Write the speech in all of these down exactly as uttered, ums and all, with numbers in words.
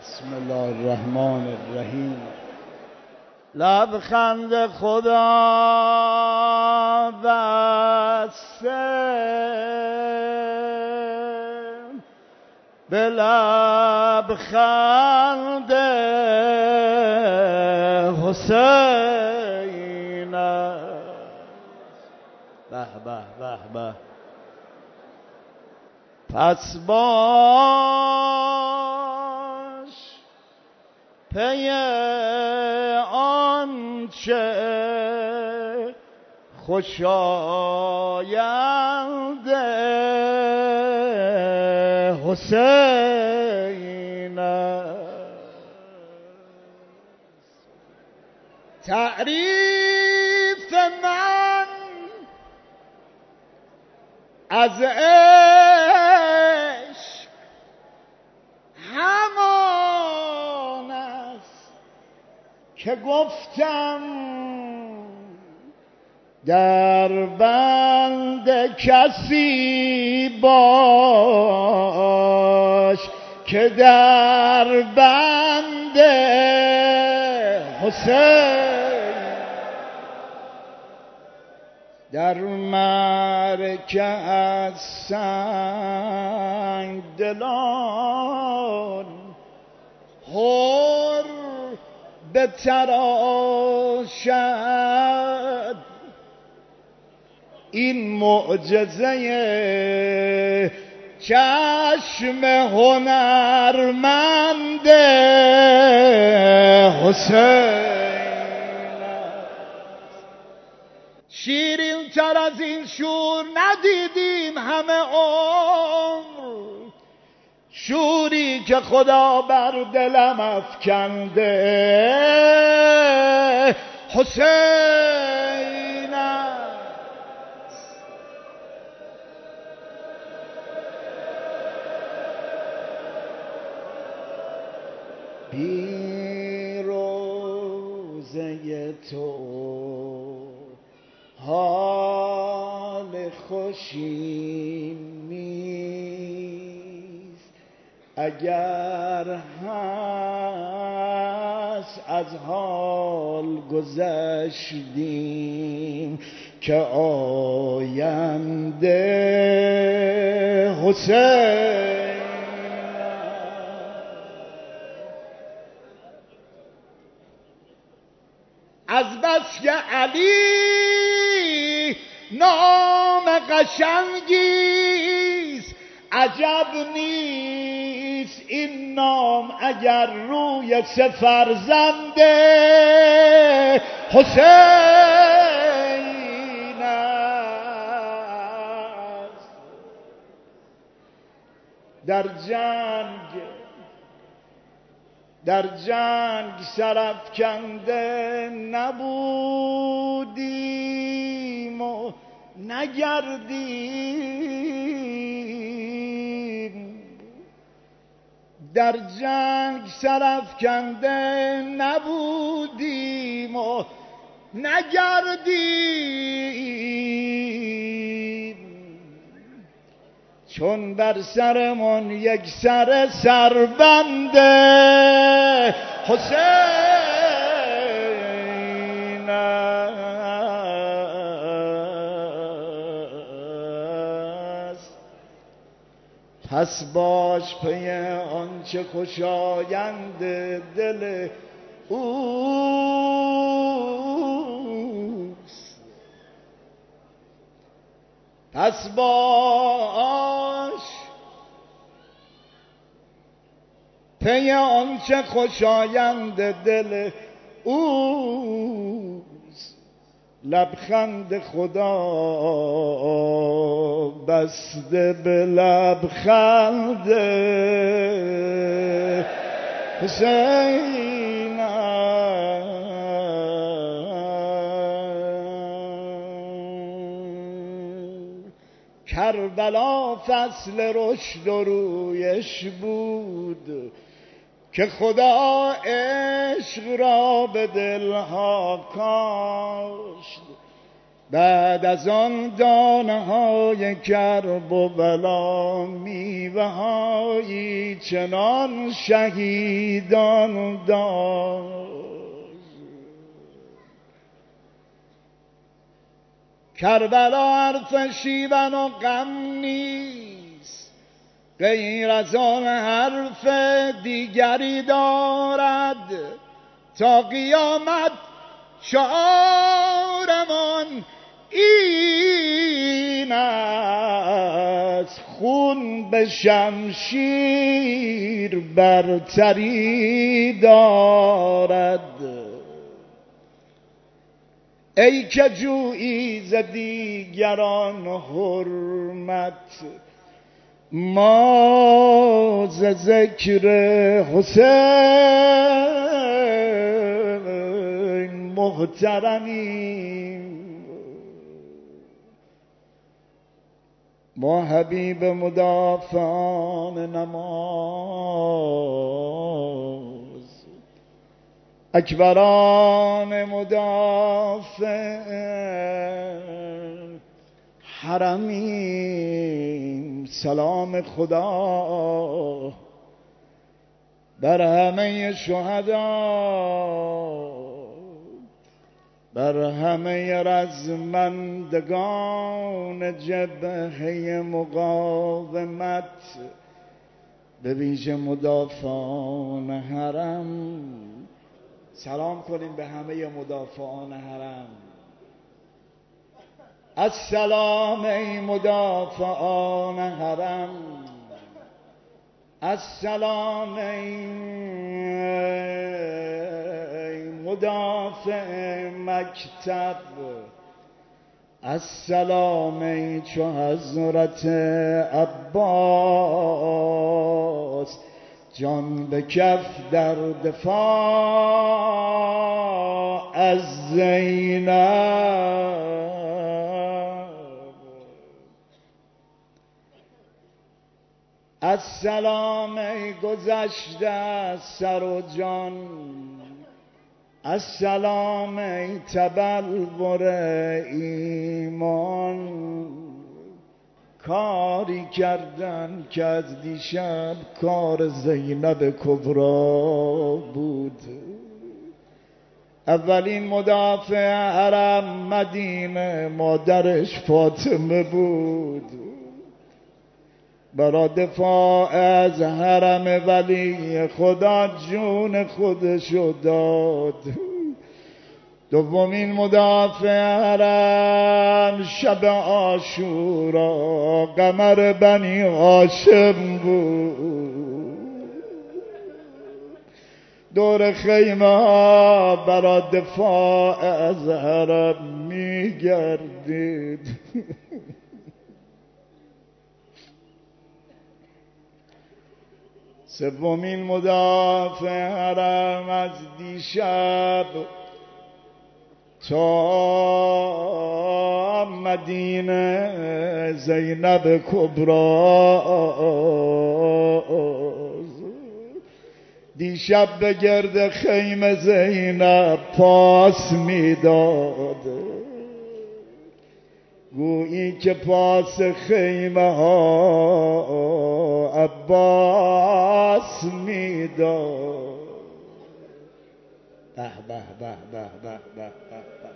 بسم الله الرحمن الرحیم. لبخند خدا بسته به لبخند حسین است. به به به به. پس باش پی آنچه خوشایند حسین است. تعریف من از عشق همان است که گفتم در بند کسی باش که در بند حسین. در معرکه از سنگ دلان هر بتراشد این معجزه چشم هنرمند حسین. شیرین تر از این شور ندیدیم همه عمر، شوری که خدا بر دلم افکنده حسین است. بی روزه تو حال خوشی نیست، اگر هست از حال گذشتیم که آینده حسین. از بس که علی نام قشنگیست، عجب نیست این نام اگر روی سه فرزند حسین است. در جنگ در جنگ سرافکنده نبودیم و نگردیم، در جنگ سرافکنده نبودیم و نگردیم، چون بر سرمون یک سر سربند حسین است. پس باش پی آنچه خوشایند دل اوست. پس باش پی آنچه خوشایند دل اوست. لبخند خدا بسته به لبخند حسین است. کربلا فصل رشد و رویش بود که خدا عشق را به دلها کاشت. بعد از آن دانه های کرب و بلا میوه هایی چنان شهیدان داشت. کربلا حرف شیون و غم نیست، غیر از آن حرف دیگری دارد. تا قیامت شعارمان این است، خون به شمشیر برتری دارد. ای که جویی ز دیگران حرمت، ما ز ذکر حسین محترمیم. ما حبیب مدافعان نماز، اکبران مدافع حرمیم. سلام خدا بر همه شهدا، بر همه رزمندگان جبهه مقاومت، به ویژه مدافعان حرم. سلام کنیم به همه مدافعان حرم. السلام ای مدافعان حرم، السلام ای مدافع مکتب، السلام ای چو حضرت عباس جان به کف در دفاع از زینب. السلام ای گذشته از سر و جان، السلام ای تبلور ایمان. کاری کردن که از دیشب کار زینب کبرا بود. اولین مدافع حرم مدینه مادرش فاطمه بود، برا دفاع از حرم ولی خدا جون خودشو داد. دومین مدافع حرم شب عاشورا قمر بنی هاشم بود، دور خیمه ها برا دفاع از حرم میگردید. سومین مدافع حرم از دیشب تا مدینه زینب کبرا، دیشب به گرد خیمه زینب پاس میداد، گویی که پاس خیمه ها عباس میداد. به به به به به به به.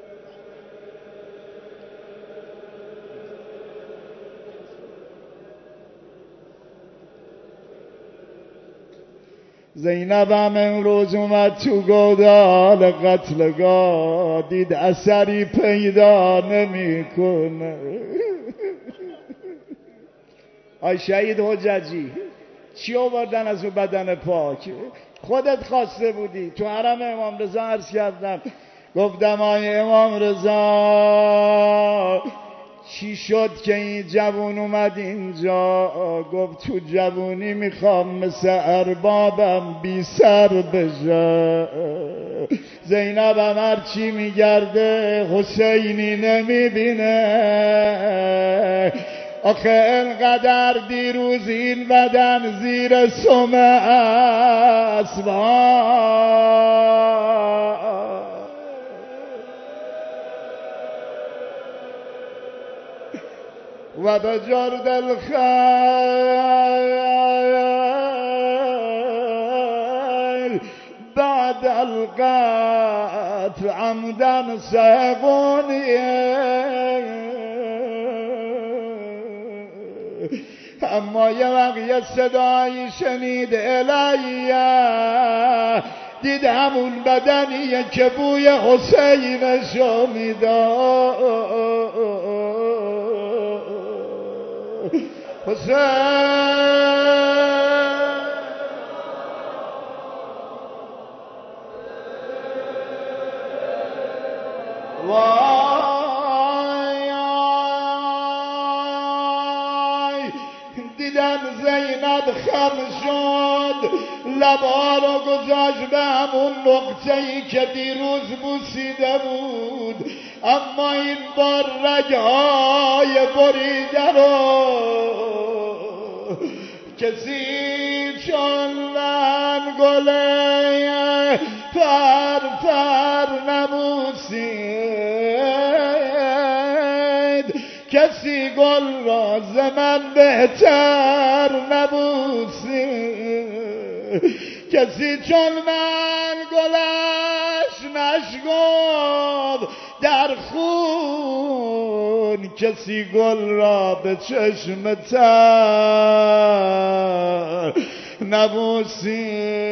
زینب هم امروز اومد تو گودال قتلگاه، دید اثری پیدا نمیکنه. آی شهید حججی چی آوردن از اون بدن پاک؟ خودت خواسته بودی. تو حرم امام رضا عرض کردم، گفتم آی امام رضا چی شد که این جوون اومد اینجا؟ گفت تو جوونی میخوام مثل اربابم بی سر بشه. زینب هم هر چی میگرده حسینی نمیبینه. آخه انقدر دیروز این بدن زیر سم اسبان و به جرد الخيل بعد القتل عمدا سيقوني اما یه وقت یه صدایی شنید الیه دید همون بدنیه که بوی حسینشو میداد حسین وای دیدم زینب خم شد لبا رو گذاشت به همون نقطه‌ای که دیروز بوسیده بود اما این بار رگ‌های بریده رو کسی چون من گله پر پر نبوسید کسی گل را ز من بهتر نبوسید کسی چون من گلش نشگفت در خون کسی گل را به چشم تر نبوسید